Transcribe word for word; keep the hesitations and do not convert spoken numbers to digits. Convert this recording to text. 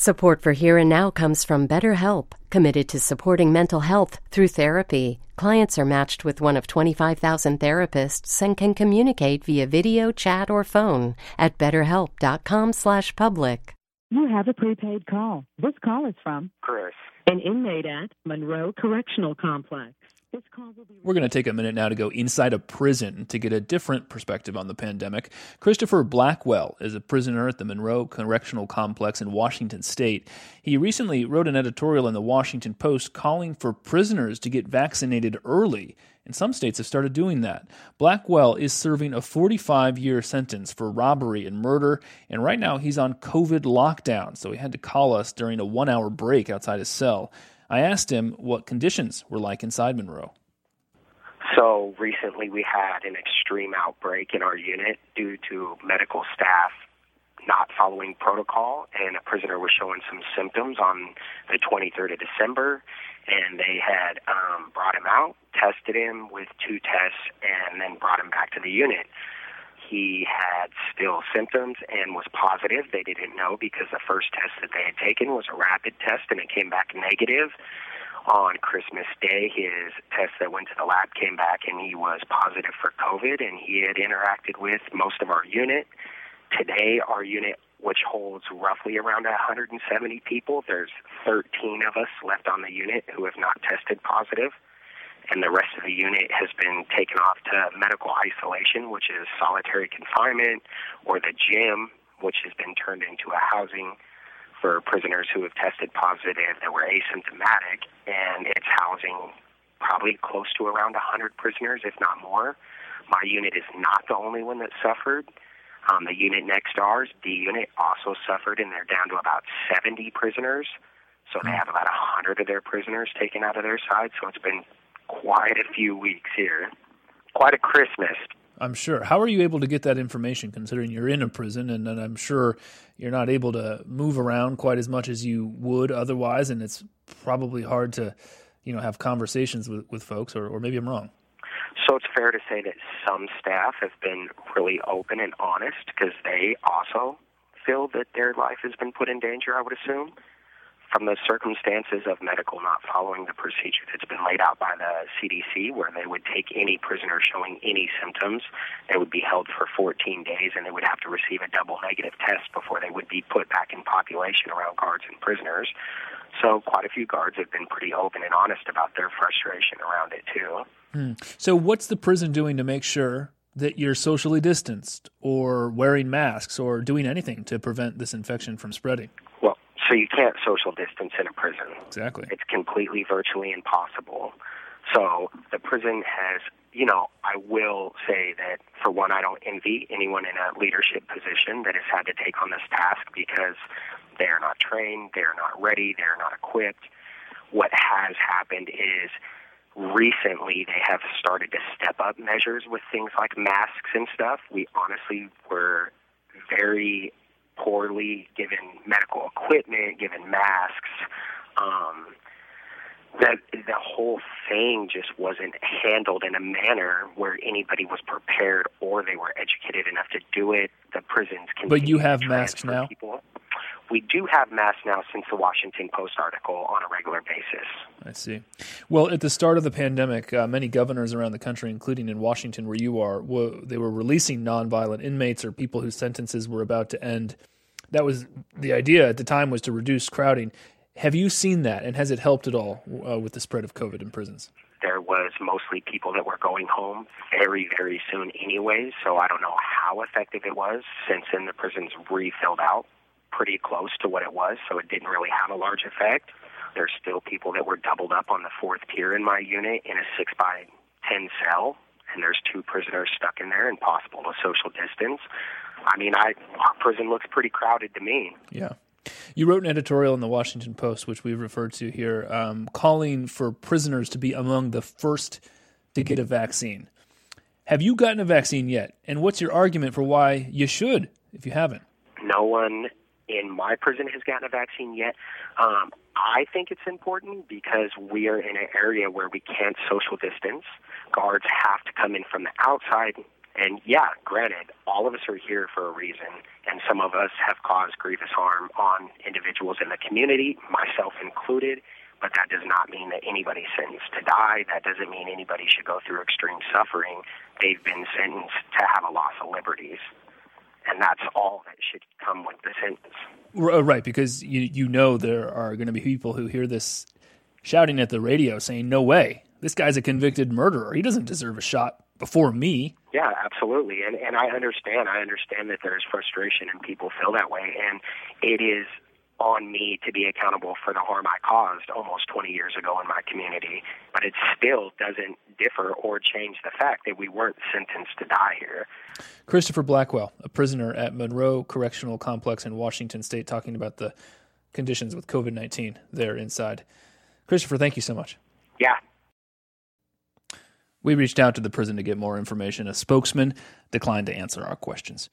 Support for Here and Now comes from BetterHelp, committed to supporting mental health through therapy. Clients are matched with one of twenty-five thousand therapists and can communicate via video, chat, or phone at betterhelp.com slash public. You have a prepaid call. This call is from Chris, an inmate at Monroe Correctional Complex. This call will be... We're going to take a minute now to go inside a prison to get a different perspective on the pandemic. Christopher Blackwell is a prisoner at the Monroe Correctional Complex in Washington State. He recently wrote an editorial in the Washington Post calling for prisoners to get vaccinated early, and some states have started doing that. Blackwell is serving a forty-five-year sentence for robbery and murder, and right now he's on COVID lockdown, so he had to call us during a one-hour break outside his cell. I asked him what conditions were like inside Monroe. So recently we had an extreme outbreak in our unit due to medical staff not following protocol, and a prisoner was showing some symptoms on the twenty-third of December, and they had um, brought him out, tested him with two tests, and then brought him back to the unit. He had still symptoms and was positive. They didn't know because the first test that they had taken was a rapid test, and it came back negative. On Christmas Day, his test that went to the lab came back, and he was positive for COVID, and he had interacted with most of our unit. Today, our unit, which holds roughly around one hundred seventy people, there's thirteen of us left on the unit who have not tested positive. And the rest of the unit has been taken off to medical isolation, which is solitary confinement, or the gym, which has been turned into a housing for prisoners who have tested positive that were asymptomatic, and it's housing probably close to around one hundred prisoners, if not more. My unit is not the only one that suffered. Um, the unit next to ours, D unit, also suffered, and they're down to about seventy prisoners. So they have about one hundred of their prisoners taken out of their side, so it's been quite a few weeks here. Quite a Christmas. I'm sure. How are you able to get that information, considering you're in a prison, and, and I'm sure you're not able to move around quite as much as you would otherwise, and it's probably hard to, you know, have conversations with, with folks, or, or maybe I'm wrong. So it's fair to say that some staff have been really open and honest because they also feel that their life has been put in danger, I would assume. From the circumstances of medical not following the procedure that's been laid out by the C D C, where they would take any prisoner showing any symptoms, they would be held for fourteen days, and they would have to receive a double negative test before they would be put back in population around guards and prisoners. So quite a few guards have been pretty open and honest about their frustration around it, too. Hmm. So what's the prison doing to make sure that you're socially distanced or wearing masks or doing anything to prevent this infection from spreading? Well, so you can't social distance in a prison. Exactly. It's completely virtually impossible. So the prison has, you know, I will say that, for one, I don't envy anyone in a leadership position that has had to take on this task because they are not trained, they are not ready, they are not equipped. What has happened is recently they have started to step up measures with things like masks and stuff. We honestly were very poorly given medical equipment, given masks. Um, that the whole thing just wasn't handled in a manner where anybody was prepared or they were educated enough to do it. The prisons can. But you have masks now? People. We do have masks now since the Washington Post article on a regular basis. I see. Well, at the start of the pandemic, uh, many governors around the country, including in Washington where you are, were, they were releasing nonviolent inmates or people whose sentences were about to end. That was the idea at the time, was to reduce crowding. Have you seen that, and has it helped at all uh, with the spread of COVID in prisons? There was mostly people that were going home very, very soon anyway, so I don't know how effective it was, since then the prisons refilled out pretty close to what it was, so it didn't really have a large effect. There's still people that were doubled up on the fourth tier in my unit in a six by ten cell, and there's two prisoners stuck in there, impossible to social distance. I mean, I our prison looks pretty crowded to me. Yeah. You wrote an editorial in the Washington Post, which we referred to here, um, calling for prisoners to be among the first to get a vaccine. Have you gotten a vaccine yet? And what's your argument for why you should, if you haven't? No one in my prison has gotten a vaccine yet. Um, I think it's important because we are in an area where we can't social distance. Guards have to come in from the outside And yeah, granted, all of us are here for a reason, and some of us have caused grievous harm on individuals in the community, myself included, but that does not mean that anybody's sentenced to die. That doesn't mean anybody should go through extreme suffering. They've been sentenced to have a loss of liberties, and that's all that should come with the sentence. Right, because you you know there are going to be people who hear this shouting at the radio saying, no way, this guy's a convicted murderer. He doesn't deserve a shot before me. Yeah, absolutely. And and I understand. I understand that there's frustration and people feel that way. And it is on me to be accountable for the harm I caused almost twenty years ago in my community. But it still doesn't differ or change the fact that we weren't sentenced to die here. Christopher Blackwell, a prisoner at Monroe Correctional Complex in Washington State, talking about the conditions with COVID nineteen there inside. Christopher, thank you so much. Yeah. We reached out to the prison to get more information. A spokesman declined to answer our questions.